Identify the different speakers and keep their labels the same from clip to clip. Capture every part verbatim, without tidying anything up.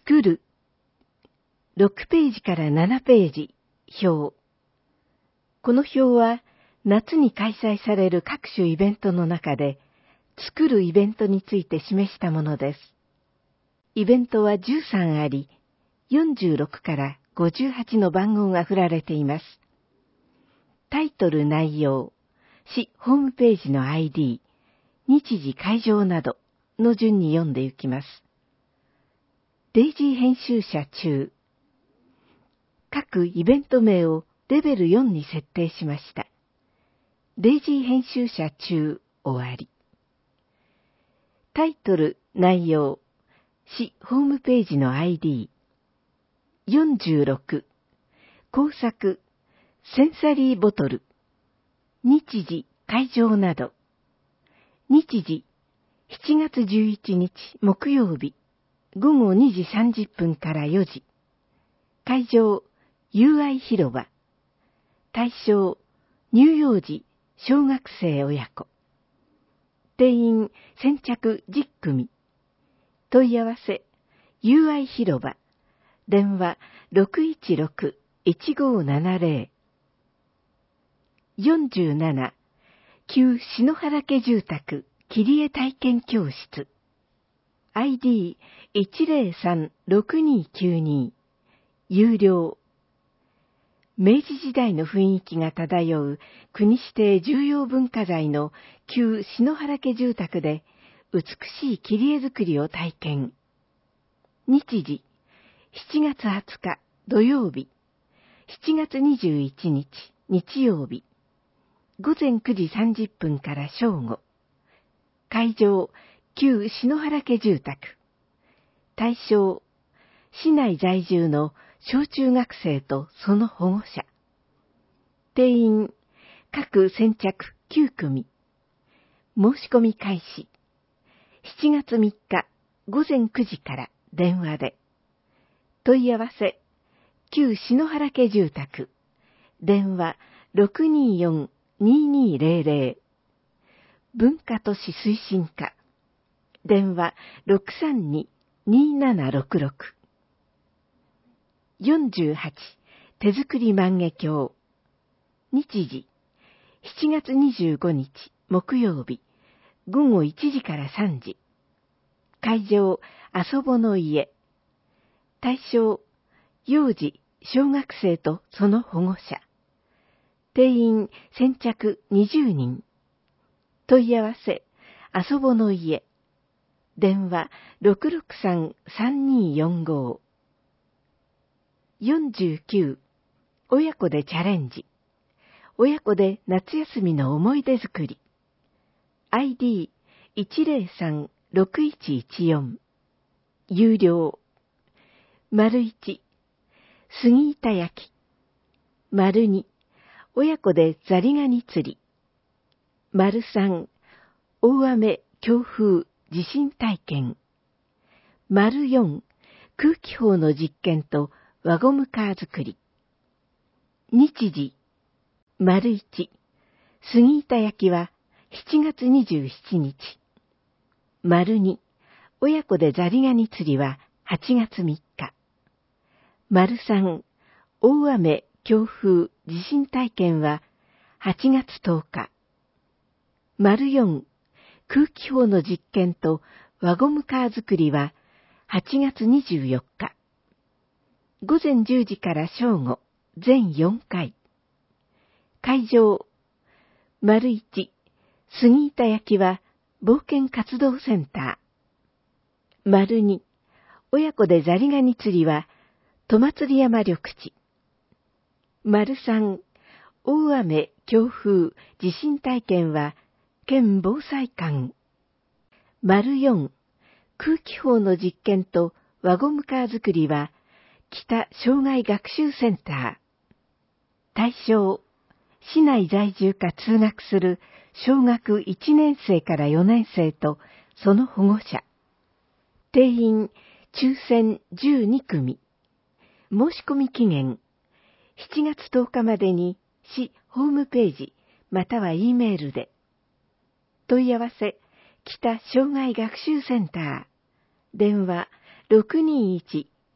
Speaker 1: 作る。ろくページからななページ、表。この表は、夏に開催される各種イベントの中で、作るイベントについて示したものです。イベントはじゅうさんあり、よんじゅうろくからごじゅうはちの番号が振られています。タイトル内容、市ホームページの アイディー、日時会場などの順に読んでいきます。デイジー編集者中。各イベント名をレベルよんに設定しました。デイジー編集者中終わり。タイトル内容、市ホームページの アイディー、よんじゅうろく、工作、センサリーボトル、日時、会場など、日時、しちがつじゅういちにち木曜日、ごごにじさんじゅっぷんからよじ、会場、友愛広場、対象、乳幼児、小学生親子、定員先着じゅっくみ、問い合わせ、友愛広場、電話 ろくいちろく いちごななゼロ。よんじゅうなな、旧篠原家住宅切り絵体験教室。アイディーいちゼロさんろくにきゅうに、有料。明治時代の雰囲気が漂う国指定重要文化財の旧篠原家住宅で美しい切り絵作りを体験。日時、しちがつはつか土曜日、しちがつにじゅういちにち日曜日、ごぜんくじさんじゅっぷんから正午。会場、旧篠原家住宅。対象、市内在住の小中学生とその保護者。定員、各先着きゅうくみ。申し込み開始。しちがつみっかごぜんくじから電話で。問い合わせ、旧篠原家住宅。電話 ろくによん ににゼロゼロ。文化都市推進課。電話 ろくさんに にななろくろく。よんじゅうはち、手作り万華鏡。日時、しちがつにじゅうごにち木曜日、ごごいちじからさんじ。会場、遊ぼの家。対象、幼児、小学生とその保護者。定員先着にじゅうにん。問い合わせ、遊ぼの家。電話 ろくろくさん さんによんご。よんじゅうきゅう、親子でチャレンジ。親子で夏休みの思い出作り。アイディーいちゼロさんろくいちいちよん。有料。丸いち、杉板焼き。丸に、親子でザリガニ釣り。丸さん、大雨、強風、地震体験。丸よん、空気砲の実験と輪ゴムカー作り。日時、丸いち、杉板焼きはしちがつにじゅうしちにち。丸に、親子でザリガニ釣りははちがつみっか。丸さん、大雨、強風、地震体験ははちがつとおか。丸よん、空気砲の実験と輪ゴムカー作りははちがつにじゅうよっか。ごぜんじゅうじから正午、全よんかい。会場、丸いち、杉板焼きは冒険活動センター。丸に、親子でザリガニ釣りは戸祭山緑地。丸さん、大雨、強風、地震体験は県防災館。丸よん、空気砲の実験と輪ゴムカー作りは北障害学習センター。対象、市内在住か通学する小学いちねんせいからよねんせいとその保護者。定員、抽選じゅうにくみ。申し込み期限、しちがつとおかまでに市ホームページまたは E メールで。問い合わせ、北障害学習センター。電話 ろくにいち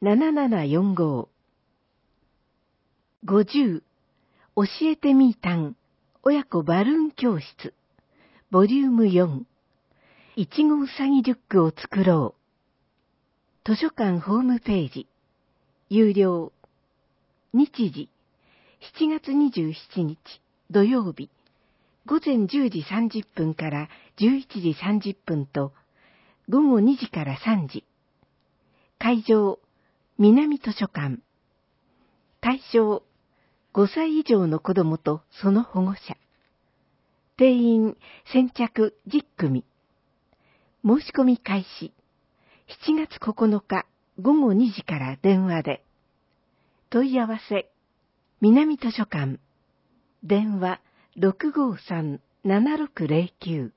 Speaker 1: ななななよんご。ごじゅう、教えてみーたん、親子バルーン教室、ボリュームよん、いちごうさぎリュックを作ろう。図書館ホームページ、有料。日時、しちがつにじゅうしちにち、土曜日、ごぜんじゅうじさんじゅっぷんからじゅういちじさんじゅっぷんと、ごごにじからさんじ。会場、南図書館。対象、ごさい以上の子供とその保護者。定員先着じゅっくみ。申し込み開始、しちがつここのかごごにじから電話で。問い合わせ、南図書館。電話 ろくごさん ななろくぜろきゅう。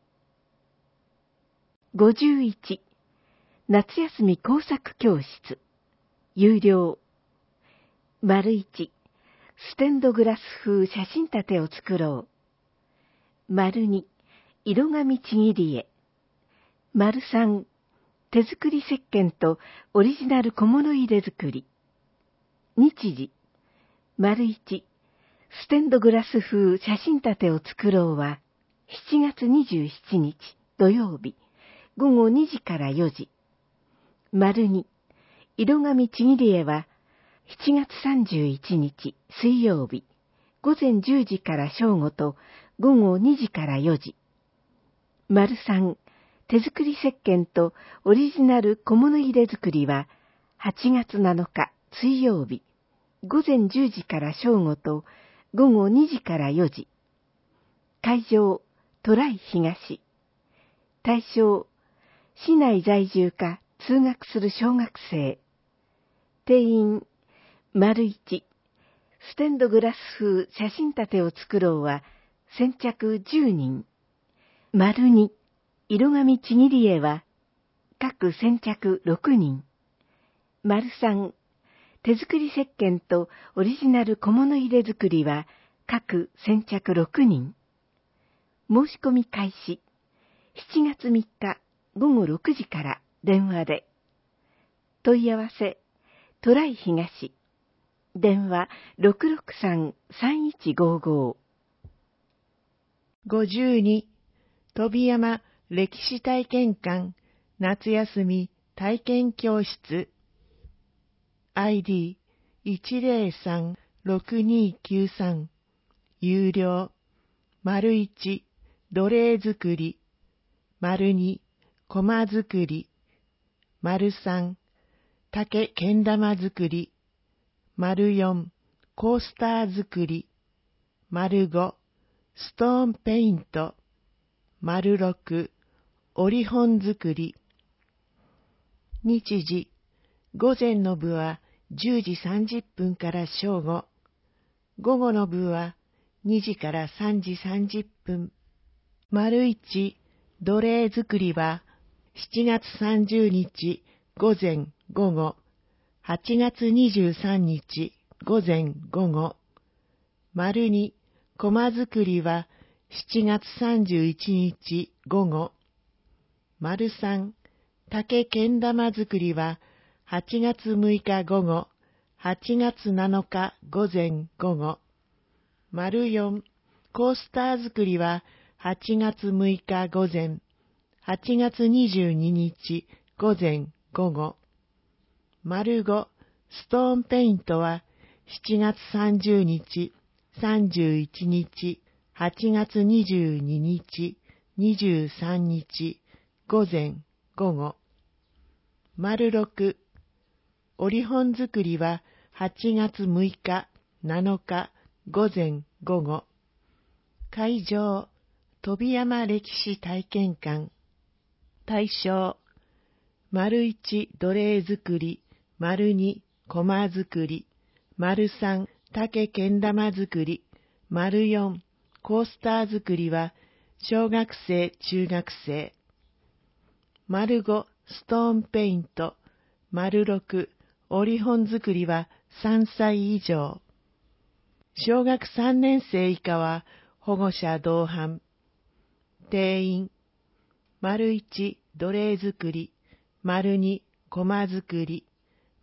Speaker 1: ごじゅういち、夏休み工作教室。有料。丸いち、ステンドグラス風写真立てを作ろう。丸に、色紙ちぎり絵。丸さん、手作り石鹸とオリジナル小物入れ作り。日時、丸いち、ステンドグラス風写真立てを作ろうは、しちがつにじゅうしちにち土曜日、ごごにじからよじ。丸に、色紙ちぎり絵は、しちがつさんじゅういちにち水曜日、ごぜんじゅうじから正午とごごにじからよじ。丸さん、手作り石鹸とオリジナル小物入れ作りは、はちがつなのか水曜日、ごぜんじゅうじから正午とごごにじからよじ。会場、トライ東。対象、市内在住か通学する小学生。定員、丸いち、ステンドグラス風写真立てを作ろうは先着じゅうにん。丸に、色紙ちぎり絵は各先着ろくにん。丸さん、手作り石鹸とオリジナル小物入れ作りは各先着ろくにん。申し込み開始、しちがつみっかごごろくじから電話で。問い合わせ、トライ東。電話 ろくろくさん さんいちごご。
Speaker 2: ごじゅうに、飛山歴史体験館夏休み体験教室 アイディーいちぜろさんろくにきゅうさん 有料。丸いち、奴隷作り。丸に、駒作り。丸さん、竹けん玉作り。丸よん、コースター作り。丸ご、ストーンペイント。丸ろく、折本作り。日時、午前の部はじゅうじさんじゅっぷんから正午。午後の部はにじからさんじさんじゅっぷん。丸いち、奴隷作りはしちがつさんじゅうにち午前午後、はちがつにじゅうさんにち午前午後。丸に、駒作りはしちがつさんじゅういちにち午後。丸さん、竹けん玉作りははちがつむいか午後、はちがつなのか午前午後。丸よん、コースター作りははちがつむいか午前、はちがつにじゅうににち午前午後。丸ご、ストーンペイントはしちがつさんじゅうにち、さんじゅういちにち、はちがつにじゅうににち、にじゅうさんにち、午前午後。丸ろく、折本作りははちがつむいか、なのか、午前午後。会場、飛山歴史体験館。対象、丸いち、奴隷作り。丸に、駒作り。丸さん、竹けん玉作り。丸よん、コースター作りは小学生、中学生。丸ご、ストーンペイント。丸ろく、折本作りはさんさい以上。小学さんねんせい以下は保護者同伴。定員、丸いち、奴隷作り。丸に、駒作り。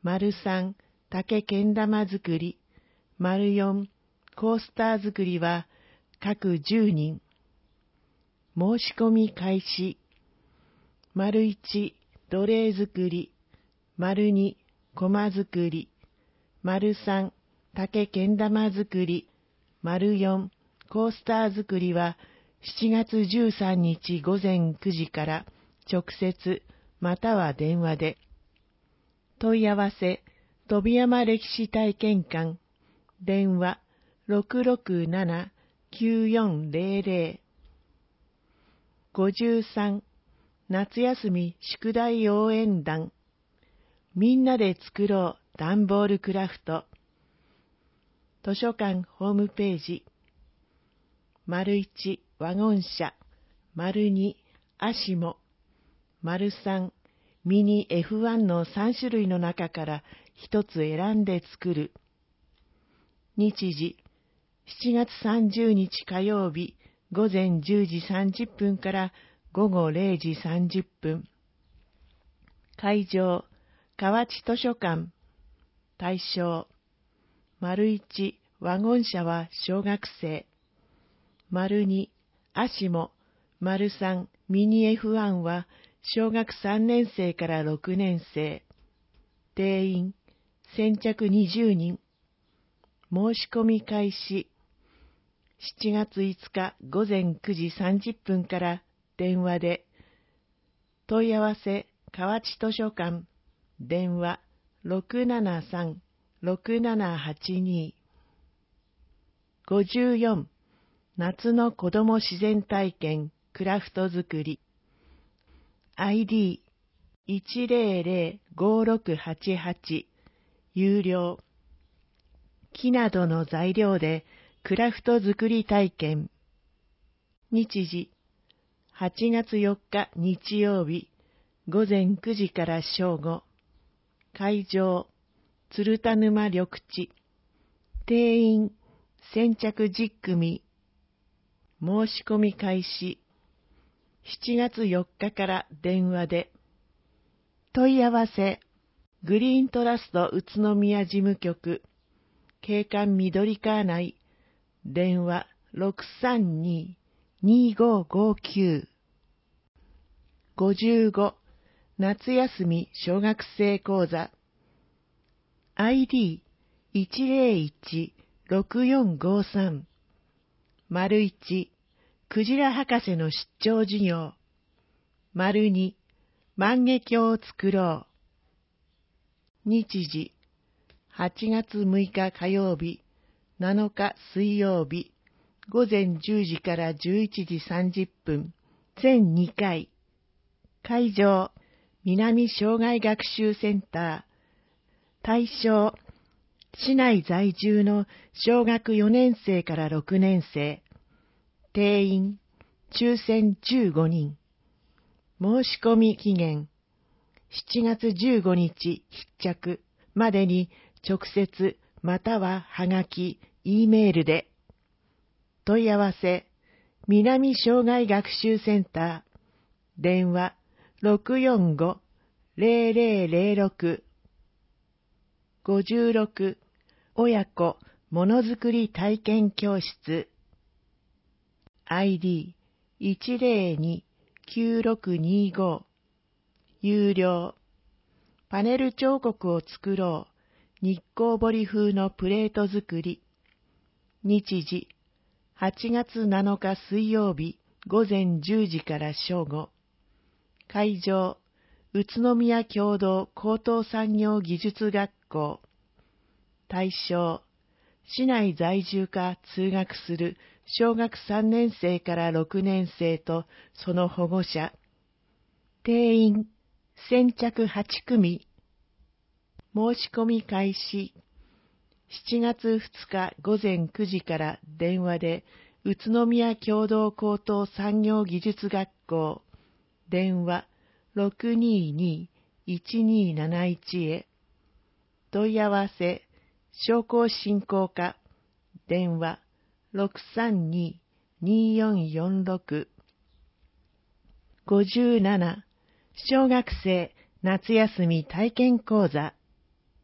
Speaker 2: 丸三、竹けん玉作り。丸四、コースター作りは各じゅうにん。申し込み開始。丸一、奴隷作り。丸二、駒作り。丸三、竹けん玉作り。丸四、コースター作りはしちがつじゅうさんにちごぜんくじから直接または電話で。問い合わせ、飛山歴史体験館。電話 ろくろくなな きゅうよんぜろぜろ。ごじゅうさん、夏休み宿題応援団。みんなで作ろう段ボールクラフト。図書館ホームページ。丸一、ワゴン車。丸二、アシモ。丸三、ミニ エフワン のさんしゅるいの中から一つ選んで作る。日時、しちがつさんじゅうにち火曜日、ごぜんじゅうじさんじゅっぷんからごごれいじさんじゅっぷん。会場、河内図書館。対象、丸一、ワゴン車は小学生。丸二、アシモ。丸三、ミニ エフワン は小学さんねんせいからろくねんせい。定員、先着にじゅうにん。申し込み開始。しちがついつかごぜんくじさんじゅっぷんから電話で。問い合わせ、河内図書館。電話 ろくななさん ろくななはちに。ごじゅうよん、夏の子ども自然体験クラフト作り。アイディーいちぜろぜろごろくはちはち。有料。木などの材料でクラフト作り体験。日時、はちがつよっか日曜日、ごぜんくじから正午。会場、鶴田沼緑地。定員、先着じゅっくみ。申し込み開始。しちがつよっかから電話で。問い合わせ、グリーントラスト宇都宮事務局。景観緑川内。電話 ろくさんに にごごきゅう。ごじゅうご、夏休み小学生講座。アイディーいちぜろいち ろくよんごさん。丸一、クジラ博士の出張授業。丸二、万華鏡を作ろう。日時、はちがつむいか火曜日、なのか水曜日、ごぜんじゅうじからじゅういちじさんじゅっぷん、全にかい。会場、南障害学習センター。対象、市内在住の小学よねんせいからろくねんせい。定員、抽選じゅうごにん。申し込み期限、しちがつじゅうごにち必着までに直接またははがき、Eメールで。問い合わせ、南障害学習センター。電話 ろくよんご ぜろぜろぜろろく。ごじゅうろく、親子ものづくり体験教室。アイディーいちぜろに きゅうろくにご。有料。パネル彫刻を作ろう。日光彫風のプレート作り。日時、はちがつなのか水曜日、ごぜんじゅうじから正午。会場、宇都宮共同高等産業技術学校。対象、市内在住か通学する小学さんねんせいからろくねんせいとその保護者。定員、先着はちくみ。申し込み開始。しちがつふつかごぜんくじから電話で宇都宮共同高等産業技術学校。電話 ろくにに いちになないち へ。問い合わせ、商工振興課。電話 ろくさんに によんよんろく。ごじゅうなな、小学生夏休み体験講座。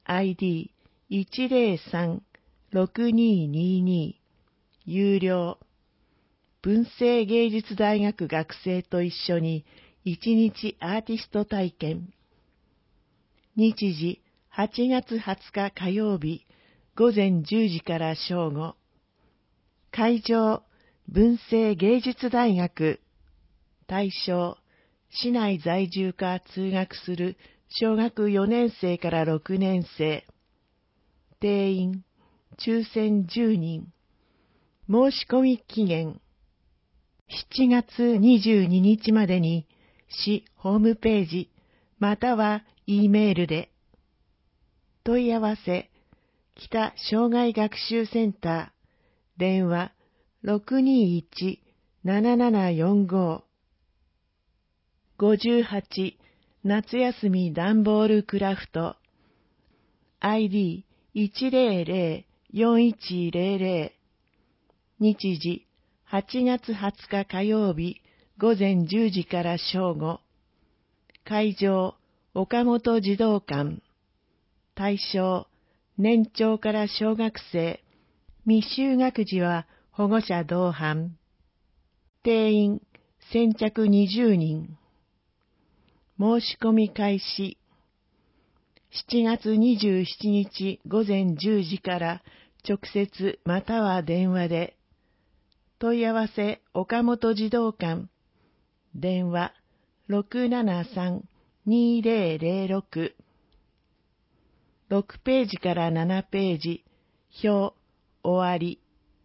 Speaker 2: アイディーいちゼロさんろくににに 有料。文星芸術大学学生と一緒に一日アーティスト体験。日時はちがつはつか火曜日午前じゅうじから正午。会場文星芸術大学。対象市内在住か通学する小学よねん生からろくねん生。定員抽選じゅうにん。申し込み期限しちがつにじゅうににちまでに市ホームページまたは E メールで。問い合わせ北障害学習センター電話 ろくにいち ななななよんご。ごじゅうはち夏休み段ボールクラフト アイディーいちゼロゼロよんいちゼロゼロ。日時はちがつはつか火曜日午前じゅうじから正午。会場岡本児童館。対象年長から小学生。未就学児は保護者同伴。定員先着にじゅうにん。申し込み開始しちがつにじゅうしちにち午前じゅうじから直接または電話で。問い合わせ岡本児童館電話 ろくななさん にゼロゼロろく。ろくページからななページ表終わり。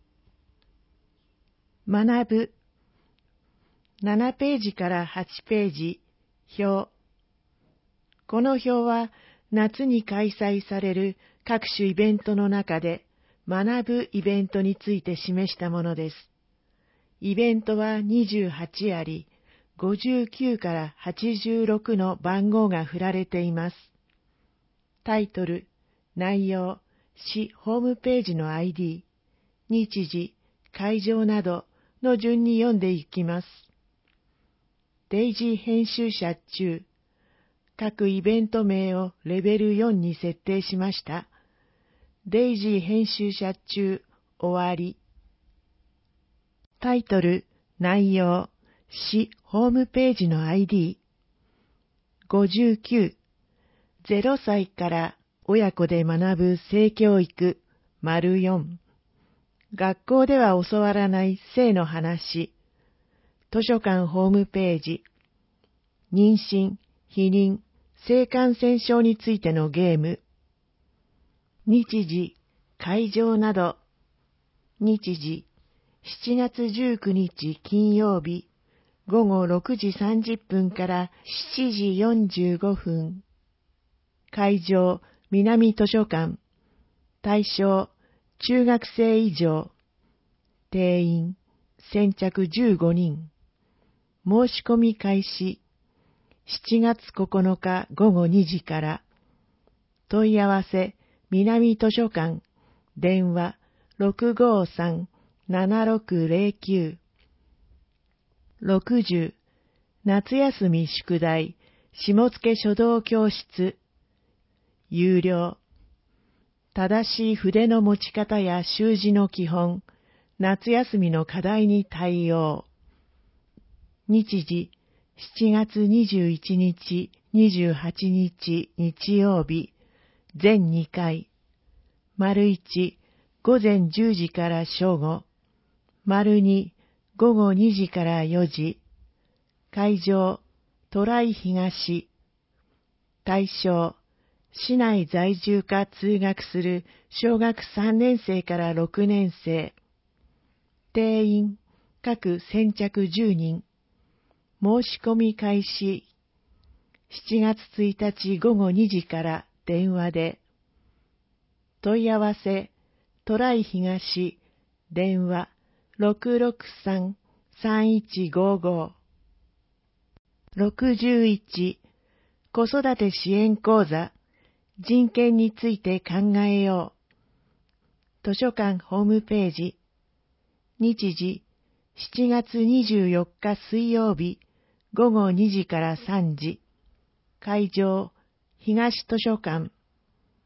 Speaker 2: 学ぶななページからはちページ表。この表は夏に開催される各種イベントの中で学ぶイベントについて示したものです。イベントはにじゅうはちあり、ごじゅうきゅうからはちじゅうろくの番号が振られています。タイトル、内容、市ホームページの アイディー、日時、会場などの順に読んでいきます。デイジー編集者中、各イベント名をレベルよんに設定しました。デイジー編集者中、終わり。タイトル、内容、市ホームページの アイディー。ごじゅうきゅう、ゼロさいから親子で学ぶ性教育、丸よん。学校では教わらない性の話。図書館ホームページ。妊娠、避妊、性感染症についてのゲーム。日時、会場など。日時、しちがつじゅうくにち金曜日、ごごろくじさんじゅっぷんからしちじよんじゅうごふん。会場、南図書館。対象、中学生以上。定員、先着じゅうごにん。申し込み開始。しちがつここのかごごにじから。問い合わせ、南図書館。電話、ろくごさん ななろくゼロきゅう。ろくじゅう、夏休み宿題、下野書道教室。有料。正しい筆の持ち方や習字の基本、夏休みの課題に対応。日時、しちがつにじゅういちにち、にじゅうはちにち日曜日、全にかい。丸いち、午前じゅうじから正午。丸に、午後にじからよじ。会場、トライ東。対象、市内在住か通学する小学さんねん生からろくねん生。定員、各先着じゅうにん。申し込み開始。しちがつついたちごごにじから電話で。問い合わせ、トライ東、電話、ろくろくさん さんいちごご。ろくじゅういち、子育て支援講座、人権について考えよう。図書館ホームページ。日時、しちがつにじゅうよっか水曜日、ごごにじからさんじ。会場、東図書館。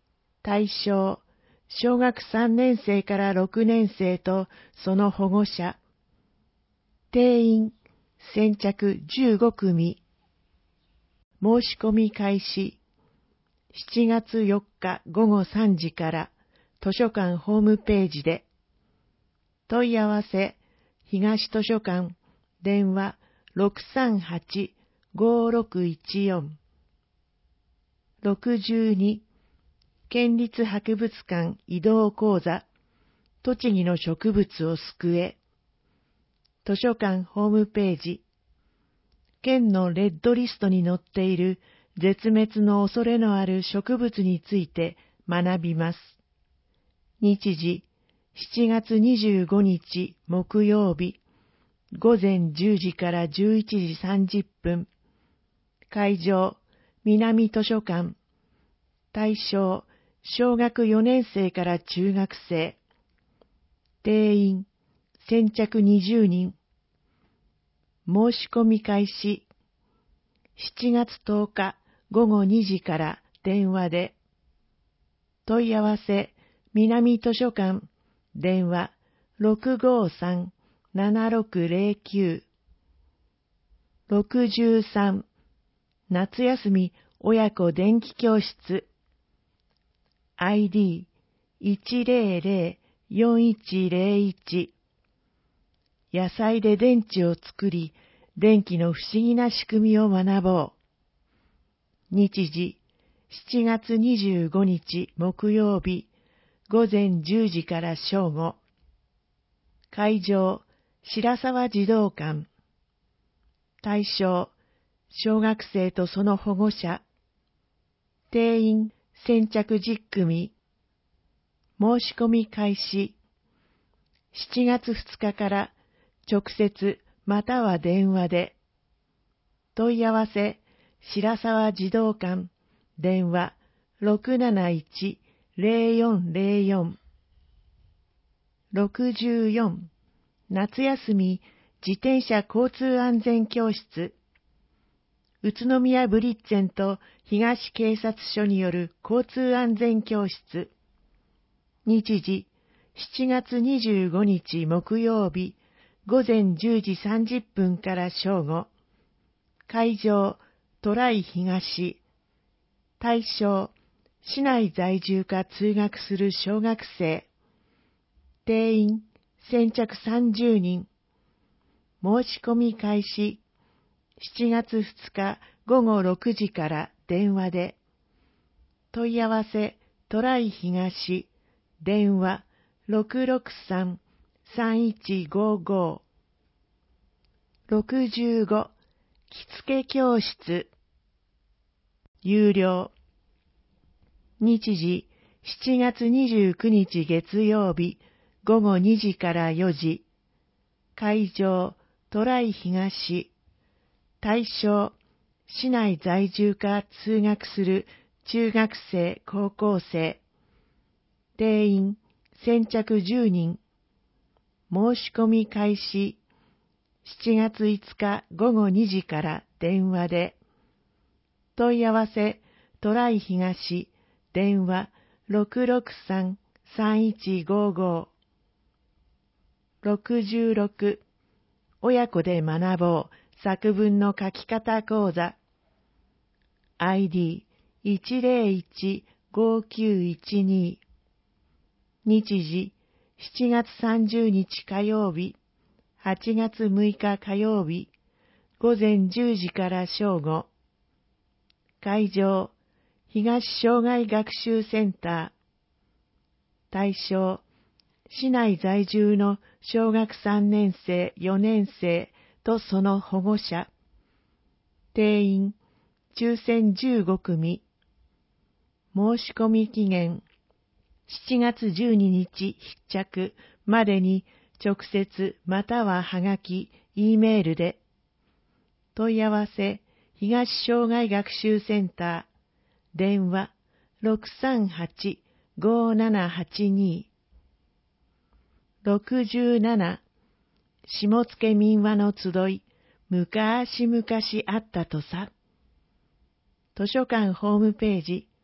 Speaker 2: 対象、小学さんねん生からろくねん生とその保護者。定員、先着じゅうごくみ。申し込み開始。しちがつよっかごごさんじから図書館ホームページで。問い合わせ、東図書館、電話 ろくさんはち ごろくいちよん。ろくじゅうに、県立博物館移動講座、栃木の植物を救え。図書館ホームページ。県のレッドリストに載っている絶滅の恐れのある植物について学びます。日時、しちがつにじゅうごにち木曜日、ごぜんじゅうじからじゅういちじさんじゅっぷん。会場、南図書館。対象、小学よねん生から中学生。定員、先着にじゅうにん。申し込み開始。しちがつとおかごごにじから電話で。問い合わせ、南図書館、電話 ろくごさん ななろくぜろきゅう。ろくじゅうさん、夏休み親子電気教室。アイディーいちぜろぜろよんいちぜろいち。野菜で電池を作り、電気の不思議な仕組みを学ぼう。日時、しちがつにじゅうごにち木曜日、ごぜんじゅうじから正午。会場、白沢児童館。対象、小学生とその保護者。定員、先着じゅっくみ。申し込み開始。しちがつふつかから直接または電話で。問い合わせ、白沢児童館、電話 ろくなないちぜろよんぜろよん。ろくじゅうよん、夏休み自転車交通安全教室。宇都宮ブリッツェンと東警察署による交通安全教室。日時、しちがつにじゅうごにち木曜日、ごぜんじゅうじさんじゅっぷんから正午。会場、トライ東。対象、市内在住か通学する小学生。定員、先着さんじゅうにん。申し込み開始。しちがつふつかごごろくじから電話で。問い合わせ、トライ東。電話 ろくろくさん さんいちごご。ろくじゅうご、着付け教室。有料。日時、しちがつにじゅうくにち月曜日、ごごにじからよじ。会場、トライ東。対象、市内在住か通学する中学生、高校生。定員、先着じゅうにん。申し込み開始。しちがついつかごごにじから電話で。問い合わせ、トライ東、電話 ろくろくさん さんいちごご。ろくじゅうろく、親子で学ぼう作文の書き方講座。アイディーいちぜろいち ごきゅういちに。日時、しちがつさんじゅうにち火曜日、はちがつむいか火曜日、ごぜんじゅうじから正午。会場、東障害学習センター。対象、市内在住の小学さんねん生、よねん生とその保護者。定員、抽選じゅうごくみ。申し込み期限、しちがつじゅうににち必着までに直接またははがき、Eメールで。問い合わせ、東障害学習センター、電話 ろくさんはち ごななはちに。ろくじゅうなな、下野民話の集い、むかしむかしあったとさ。図書館ホームページ、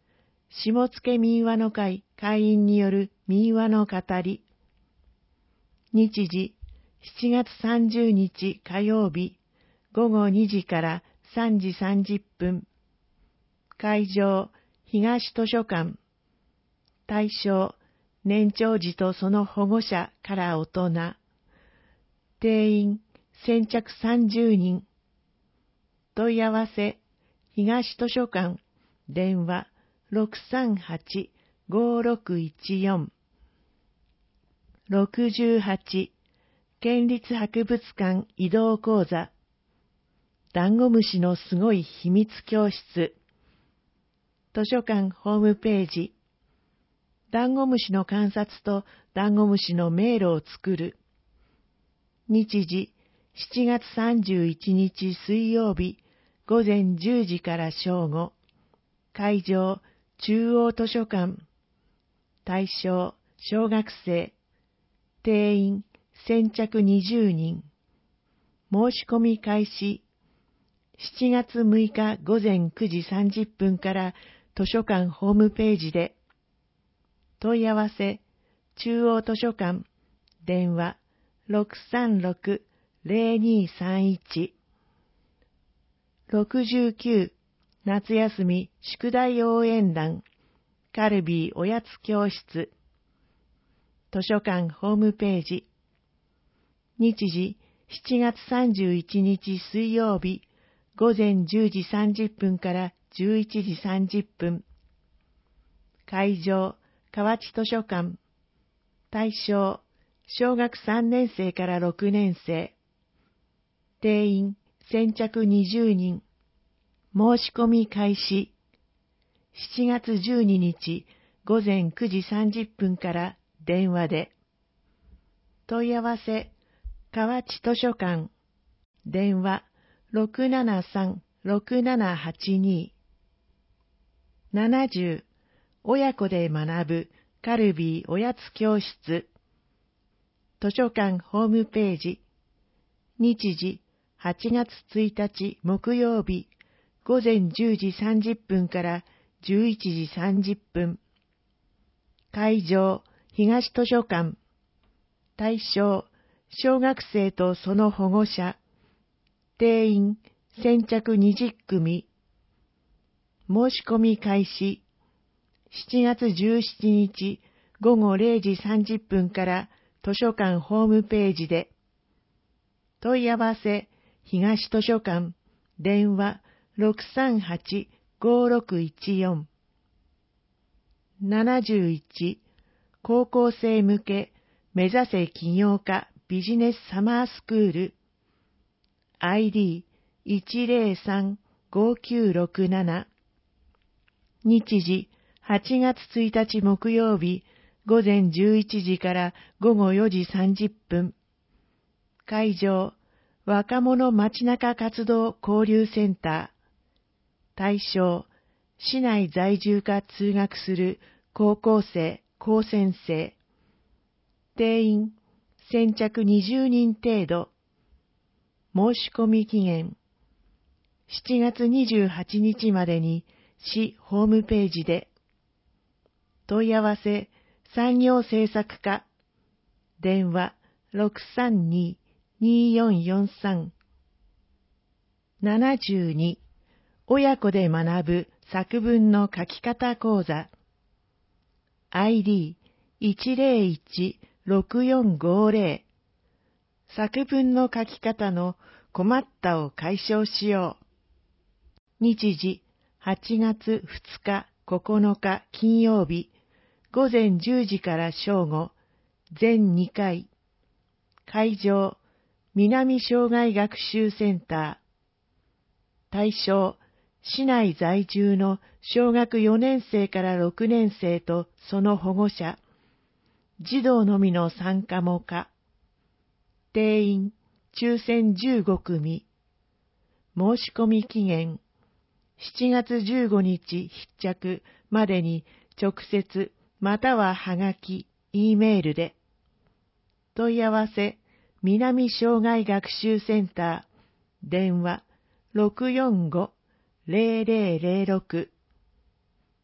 Speaker 2: 下野民話の会会員による民話の語り。日時、しちがつさんじゅうにち火曜日、ごごにじからさんじさんじゅっぷん。会場、東図書館。対象、年長児とその保護者から大人。定員、先着さんじゅうにん。問い合わせ、東図書館、電話 ろくさんはち ごろくいちよん。ろくじゅうはち、県立博物館移動講座。ダンゴムシのすごい秘密教室。図書館ホームページ。ダンゴムシの観察とダンゴムシの迷路を作る。日時、しちがつさんじゅういちにち水曜日、ごぜんじゅうじから正午。会場、中央図書館。対象、小学生。定員、先着にじゅうにん。申し込み開始。しちがつむいかごぜんくじさんじゅっぷんから図書館ホームページで。問い合わせ、中央図書館、電話 ろくさんろく ぜろにさんいち。ろくじゅうきゅう、夏休み宿題応援団、カルビーおやつ教室。図書館ホームページ。日時、しちがつさんじゅういちにち水曜日、ごぜんじゅうじさんじゅっぷんからじゅういちじさんじゅっぷん。会場、河内図書館。対象、小学さんねんせいからろくねんせい。定員、先着にじゅうにん。申し込み開始。しちがつじゅうににちごぜんくじさんじゅっぷんから電話で。問い合わせ、河内図書館。電話 ろくななさん ろくななはちに。ななじゅう、親子で学ぶカルビーおやつ教室。図書館ホームページ。日時、はちがつついたち木曜日、ごぜんじゅうじさんじゅっぷんからじゅういちじさんじゅっぷん。会場、東図書館。対象、小学生とその保護者。定員、先着にじゅっくみ。申し込み開始。しちがつじゅうしちにちごごれいじさんじゅっぷんから図書館ホームページで。問い合わせ、東図書館、電話 ろくさんはち ごろくいちよん。ななじゅういち、高校生向け目指せ起業家ビジネスサマースクール。アイディーいちぜろさん ごきゅうろくなな。日時、はちがつついたち木曜日、ごぜんじゅういちじからごごよじさんじゅっぷん。会場、若者街中活動交流センター。対象、市内在住か通学する高校生、高専生。定員、先着にじゅうにん程度。申し込み期限、しちがつにじゅうはちにちまでに市ホームページで。問い合わせ、産業政策課。電話 ろくさんに にーよんよんさん。ななじゅうに、親子で学ぶ作文の書き方講座。アイディーいちぜろいち ろくよんごぜろ。作文の書き方の困ったを解消しよう。日時、はちがつふつか、ここのか金曜日、ごぜんじゅうじから正午、全にかい。会場、南障害学習センター。対象、市内在住の小学よねんせいからろくねんせいとその保護者。児童のみの参加も可。定員、抽選じゅうごくみ。申し込み期限、しちがつじゅうごにち必着までに直接またははがき、Eメールで。問い合わせ、南障害学習センター、電話 ろくよんご ぜろぜろぜろろく。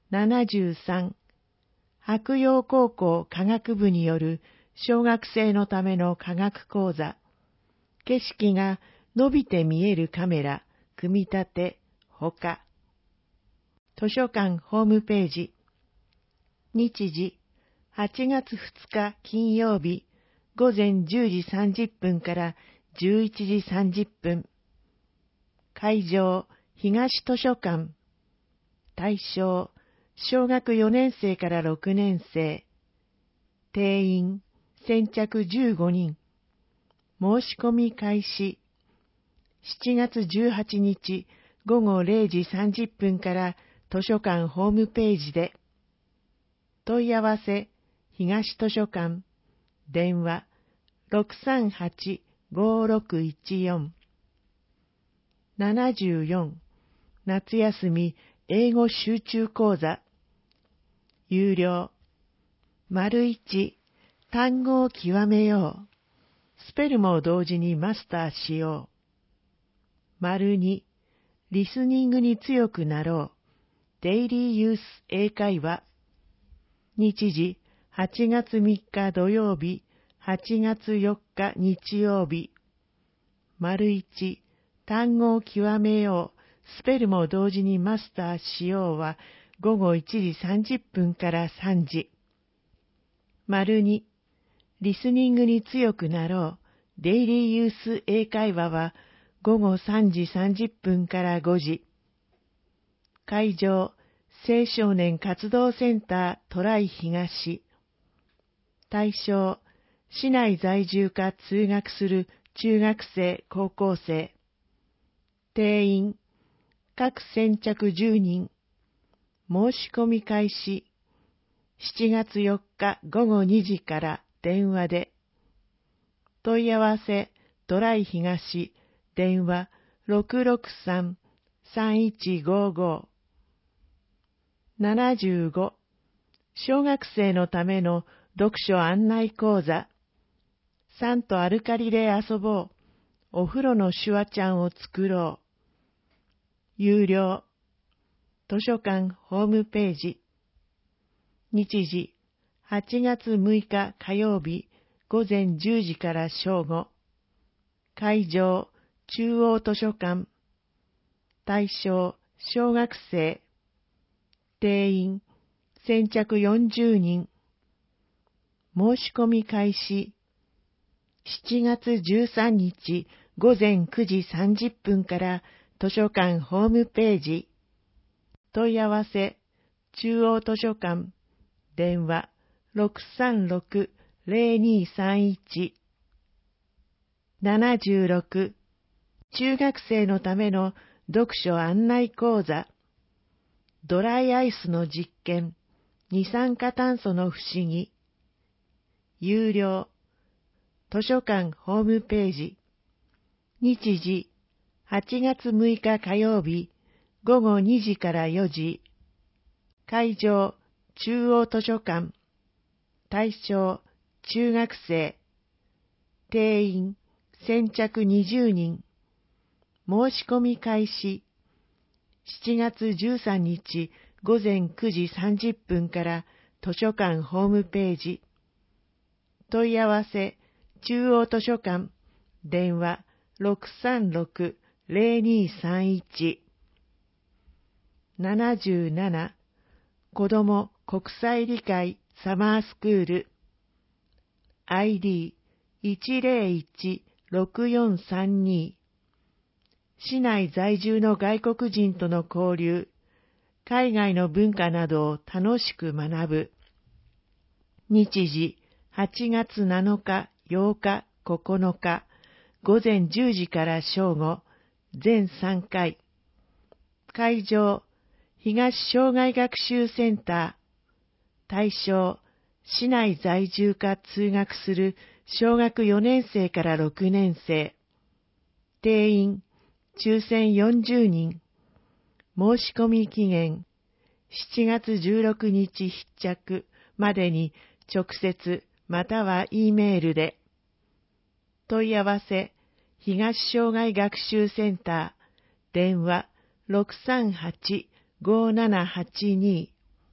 Speaker 2: ななじゅうさん、白洋高校科学部による小学生のための科学講座、景色が伸びて見えるカメラ、組み立て、ほか。図書館ホームページ。日時、はちがつふつか金曜日、午前じゅうじさんじゅっぷんからじゅういちじさんじゅっぷん。会場、東図書館。対象、小学よねん生からろくねん生。定員、先着じゅうごにん。申し込み開始。しちがつじゅうはちにち午後れいじさんじゅっぷんから図書館ホームページで。問い合わせ、東図書館。電話、ろくさんはち ごろくいちよん。ななじゅうよん、夏休み英語集中講座。有料。丸いち、単語を極めよう。スペルも同時にマスターしよう。丸に、リスニングに強くなろう。デイリーユース英会話。日時、はちがつみっか土曜日、はちがつよっか日曜日。丸いち、単語を極めよう。スペルも同時にマスターしようは、午後いちじさんじゅっぷんからさんじ。丸に、リスニングに強くなろう。デイリーユース英会話は、午後さんじさんじゅっぷんからごじ。会場、青少年活動センタートライ東。対象、市内在住か通学する中学生、高校生。定員、各先着じゅうにん。申し込み開始。しちがつよっか午後にじから電話で。問い合わせ、トライ東、電話 ろくろくさん さんいちごご。ななじゅうご、小学生のための読書案内講座。酸とアルカリで遊ぼう。お風呂のシュワちゃんを作ろう。有料。図書館ホームページ。日時、はちがつむいか火曜日、午前じゅうじから正午。会場、中央図書館。対象、小学生。定員、先着よんじゅうにん。申し込み開始。しちがつじゅうさんにち午前くじさんじゅっぷんから図書館ホームページ。問い合わせ、中央図書館。電話 ろくさんろく ぜろにさんいち。ななじゅうろく、中学生のための読書案内講座。ドライアイスの実験、二酸化炭素の不思議。有料。図書館ホームページ。日時、はちがつむいか火曜日、午後にじからよじ。会場、中央図書館。対象、中学生。定員、先着にじゅうにん。申し込み開始。しちがつじゅうさんにち午前くじさんじゅっぷんから図書館ホームページ。問い合わせ、中央図書館。電話 ろくさんろく ぜろにさんいち。ななじゅうなな、子ども国際理解サマースクール。アイディーいちぜろいちろくよんさんに。市内在住の外国人との交流、海外の文化などを楽しく学ぶ。日時、はちがつなのか、ようか、ここのか、午前じゅうじから正午、全さんかい。会場、東障害学習センター。対象、市内在住か通学する小学よねん生からろくねん生。定員、抽選よんじゅうにん。申し込み期限、しちがつじゅうろくにち必着までに直接または E メールで。問い合わせ、東障害学習センター。電話 ろくさんはち ごーななはちに。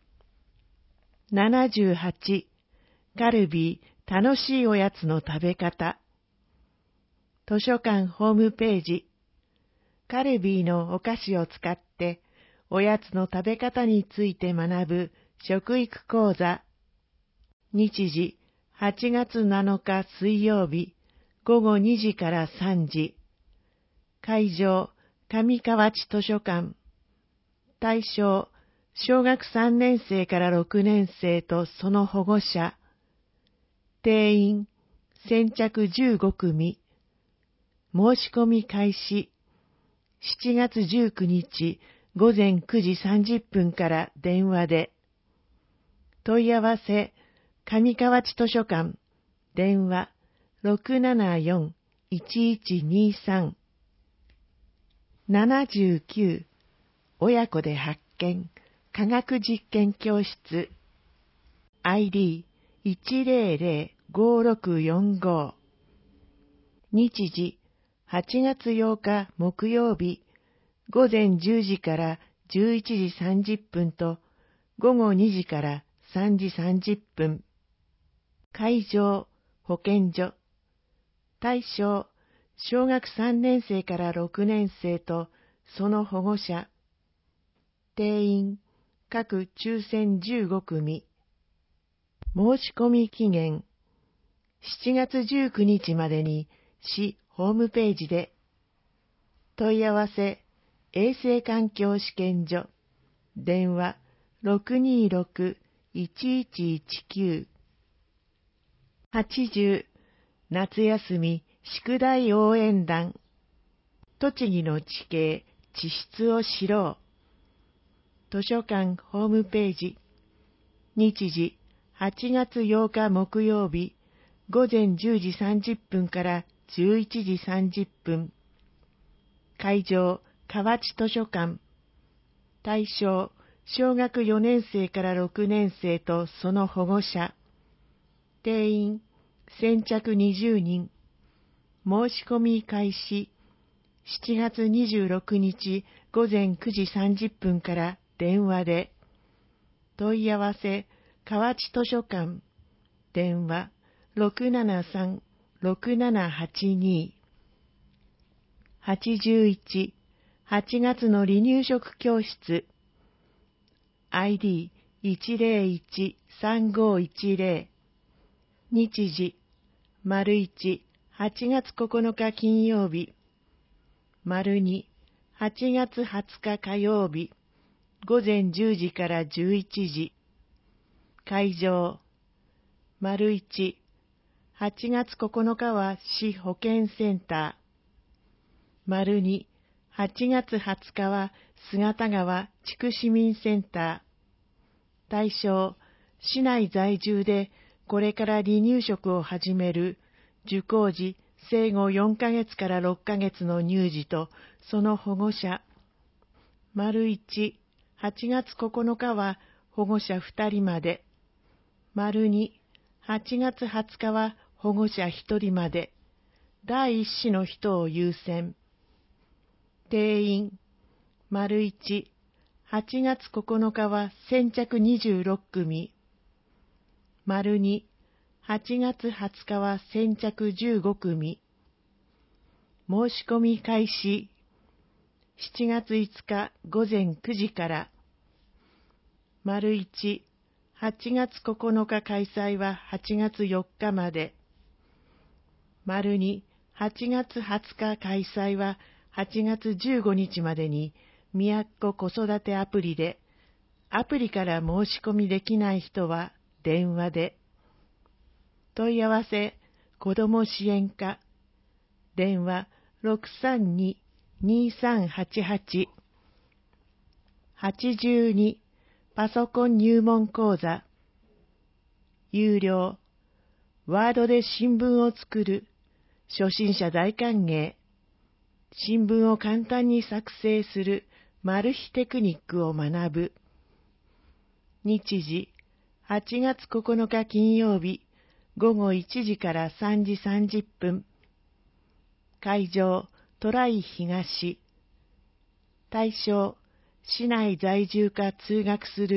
Speaker 2: ななじゅうはち、カルビー楽しいおやつの食べ方。図書館ホームページ。カルビーのお菓子を使っておやつの食べ方について学ぶ食育講座。日時はちがつなのか水曜日ごごにじからさんじ。会場上河内図書館。対象小学さんねんせいからろくねんせいとその保護者。定員先着じゅうごくみ。申し込み開始しちがつじゅうくにちごぜんくじさんじゅっぷんから電話で。問い合わせ上河内図書館電話 ろくななよん いちいちにさん。ななじゅうきゅう親子で発見科学実験教室 アイディーいちぜろぜろごろくよんご。日時はちがつようか木曜日ごぜんじゅうじからじゅういちじさんじゅっぷんとごごにじからさんじさんじゅっぷん。会場保健所。対象小学さんねんせいからろくねんせいとその保護者。定員各抽選じゅうごくみ。申し込み期限しちがつじゅうくにちまでに市ホームページで。問い合わせ衛生環境試験所電話 ろくにろく いちいちいちきゅう。はちじゅう夏休み宿題応援団。栃木の地形地質を知ろう。図書館ホームページ。日時はちがつようか木曜日ごぜんじゅうじさんじゅっぷんからじゅういちじさんじゅっぷん。会場河内図書館。対象小学よねんせいからろくねんせいとその保護者。定員先着にじゅうにん。申し込み開始しちがつにじゅうろくにちごぜんくじさんじゅっぷんから電話で。問い合わせ河内図書館電話 ろくななさん ろくななはちに。はちじゅういちはちがつの離乳食教室 アイディーいちぜろいちさんごいちぜろ。日時丸いちはちがつここのか金曜日丸にはちがつはつか火曜日ごぜんじゅうじからじゅういちじ。会場丸いちはちがつここのかは市保健センター。丸にはちがつはつかは姿川地区市民センター。対象市内在住でこれから離乳食を始める受講時生後よんかげつからろっかげつの乳児とその保護者。丸いちはちがつここのかは保護者ふたりまで。丸にはちがつはつかは保護者ひとりまで。第一子の人を優先。定員丸いちはちがつここのかは先着にじゅうろくくみ。丸にはちがつはつかは先着じゅうごくみ。申し込み開始しちがついつかごぜんくじから。丸いちはちがつここのか開催ははちがつよっかまで。丸にはちがつはつか開催ははちがつじゅうごにちまでにみやっこ子育てアプリで。アプリから申し込みできない人は電話で。問い合わせ子ども支援課電話 ろくさんに にさんはちはち。はちじゅうにパソコン入門講座有料。ワードで新聞を作る初心者大歓迎。新聞を簡単に作成するマル秘テクニックを学ぶ。日時はちがつここのか金曜日ごごいちじからさんじさんじゅっぷん。会場トライ東。対象市内在住か通学する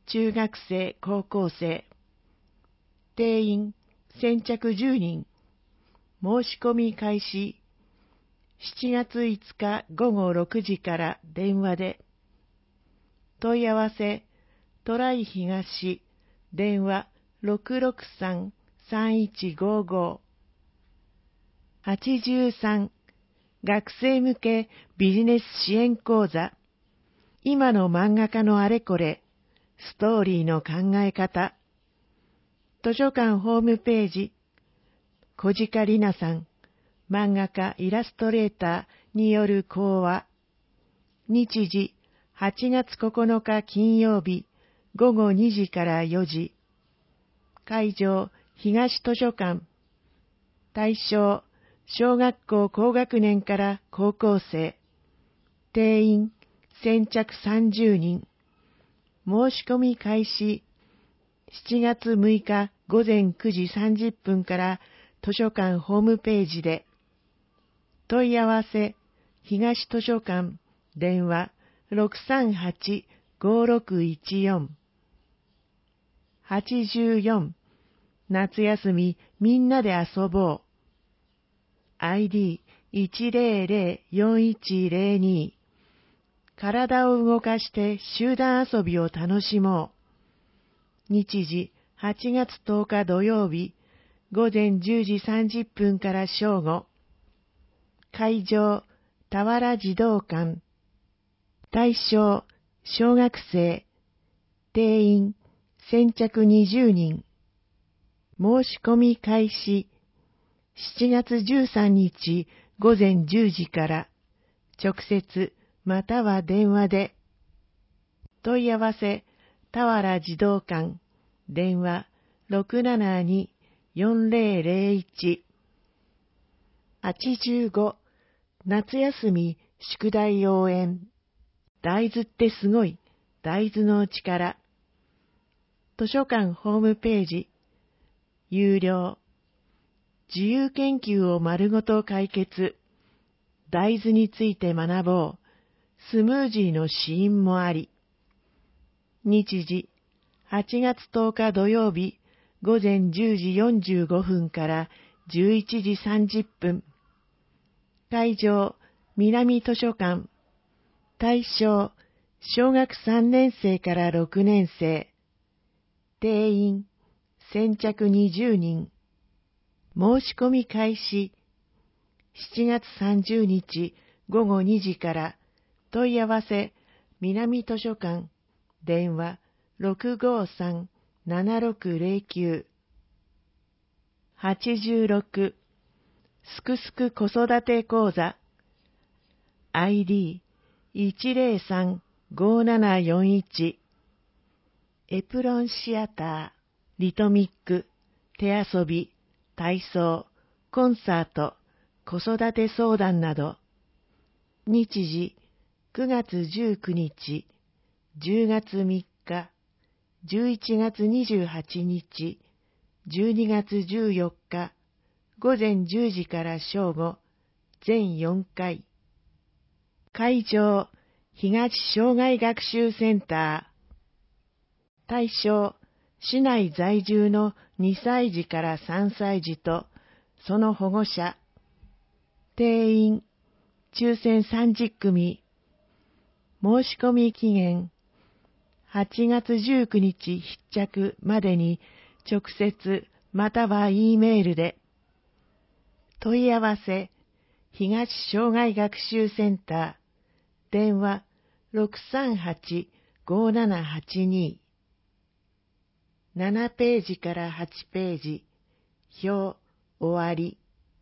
Speaker 2: 中学生、高校生。定員先着じゅうにん。申し込み開始。しちがついつかごごろくじから電話で。問い合わせ、トライ東、電話 ろくろくさん さんいちごご。はちじゅうさん、学生向けビジネス支援講座。今の漫画家のあれこれ、ストーリーの考え方。図書館ホームページ。小鹿里奈さん、漫画家イラストレーターによる講話。日時、はちがつここのか金曜日、ごごにじからよじ。会場、東図書館。対象、小学校高学年から高校生。定員、先着さんじゅうにん。申し込み開始。しちがつむいかごぜんくじさんじゅっぷんから図書館ホームページで。問い合わせ、東図書館、電話 ろくさんはち ごろくいちよん。はちじゅうよん、夏休みみんなで遊ぼう。アイディーいちぜろぜろよんいちぜろに。体を動かして集団遊びを楽しもう。日時、はちがつとおか土曜日、ごぜんじゅうじさんじゅっぷんから正午。会場、田原児童館。対象、小学生。定員、先着にじゅうにん。申し込み開始。しちがつじゅうさんにちごぜんじゅうじから、直接または電話で。問い合わせ、田原児童館、電話 ろくななに よんぜろぜろいち。はちじゅうご、夏休み宿題応援。大豆ってすごい、大豆の力。図書館ホームページ。有料。自由研究を丸ごと解決。大豆について学ぼう。スムージーの試飲もあり。日時、はちがつとおか土曜日、ごぜんじゅうじよんじゅうごふんからじゅういちじさんじゅっぷん。会場、南図書館。対象、小学さんねんせいからろくねんせい。定員、先着にじゅうにん。申し込み開始。しちがつさんじゅうにちごごにじから。問い合わせ、南図書館。電話 ろくごさん ななろくぜろきゅう。はちじゅうろく、すくすく子育て講座。アイディーいちぜろさん ごななよんいち。エプロンシアター、リトミック、手遊び、体操、コンサート、子育て相談など。日時、くがつじゅうくにち、じゅうがつみっか、じゅういちがつにじゅうはちにち、じゅうにがつじゅうよっか、ごぜんじゅうじから正午、全よんかい。会場、東障害学習センター。対象、市内在住のにさいじからさんさいじと、その保護者。定員、抽選さんじゅっくみ。申し込み期限、はちがつじゅうくにち必着までに直接または E メールで。問い合わせ、東障害学習センター、電話 ろくさんはち ごななはちに。ななページからはちページ、表、終わり。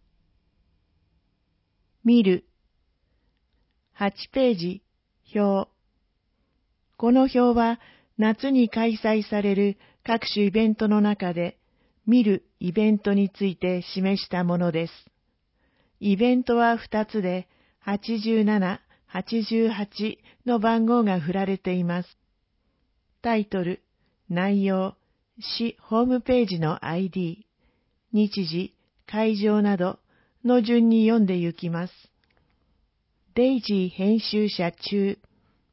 Speaker 2: 見る。はちページ、表。この表は夏に開催される各種イベントの中で見るイベントについて示したものです。イベントはふたつではちじゅうなな、はちじゅうはちの番号が振られています。タイトル、内容、市ホームページの アイディー、日時、会場などの順に読んでゆきます。デイジー編集者中。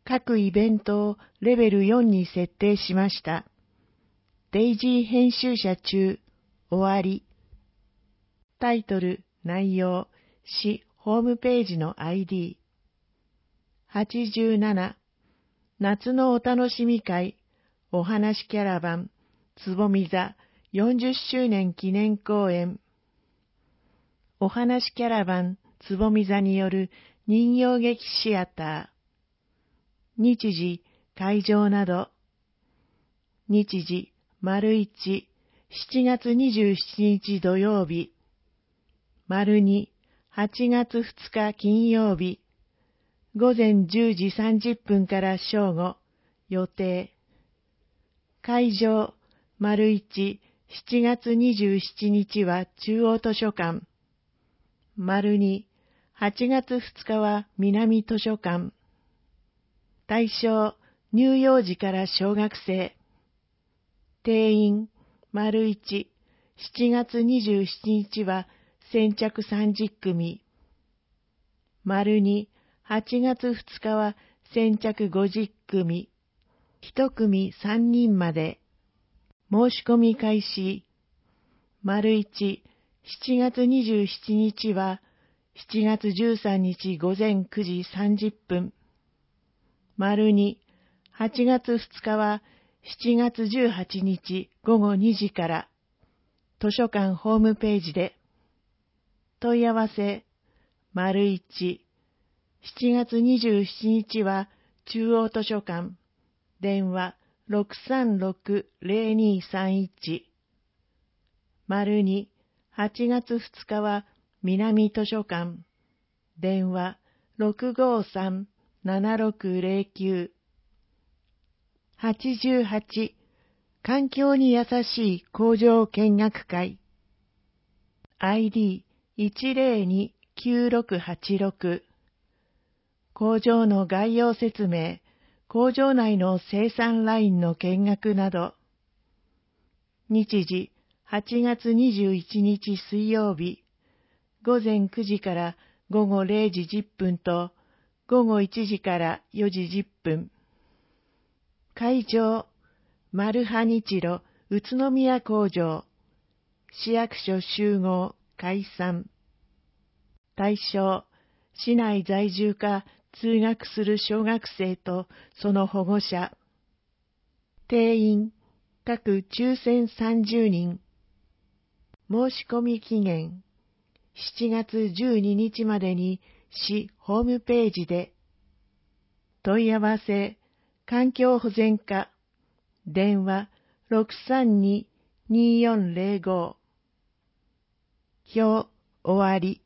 Speaker 2: 各イベントをレベルよんに設定しました。デイジー編集者中、終わり。タイトル、内容、市ホームページの アイディー。はちじゅうなな、夏のお楽しみ会、お話キャラバン、つぼみ座よんじゅっしゅうねん記念公演。お話キャラバン、つぼみ座による人形劇シアター。日時、会場など。日時、丸一、しちがつにじゅうしちにち土曜日。丸二、はちがつふつか金曜日。午前じゅうじさんじゅっぷんから正午。予定。会場、丸一、しちがつにじゅうしちにちは中央図書館。丸二、はちがつふつかは南図書館。対象、乳幼児から小学生。定員、丸一、しちがつにじゅうしちにちは先着さんじゅっくみ。丸二、はちがつふつかは先着ごじゅっくみ。一組さんにんまで。申し込み開始。丸一、しちがつにじゅうしちにちはしちがつじゅうさんにち午前くじさんじゅっぷん。丸二、はちがつふつかはしちがつじゅうはちにち午後にじから、図書館ホームページで。問い合わせ、丸一、しちがつにじゅうしちにちは中央図書館、電話 ろくさんろく ぜろにさんいち。丸二、はちがつふつかは南図書館、電話 ろくごさん ななろくぜろきゅう。はちじゅうはち、環境に優しい工場見学会。アイディーいちぜろにきゅうろくはちろく。工場の概要説明、工場内の生産ラインの見学など。日時、はちがつにじゅういちにち水曜日、午前くじから午後れいじじゅっぷんと、午後いちじからよじじゅっぷん。会場、マルハニチロ宇都宮工場、市役所集合解散。対象、市内在住か通学する小学生とその保護者。定員、各抽選さんじゅうにん。申し込み期限、しちがつじゅうににちまでに市ホームページで。問い合わせ、環境保全課、電話 ろくさんに にーよんぜろご。表終わり。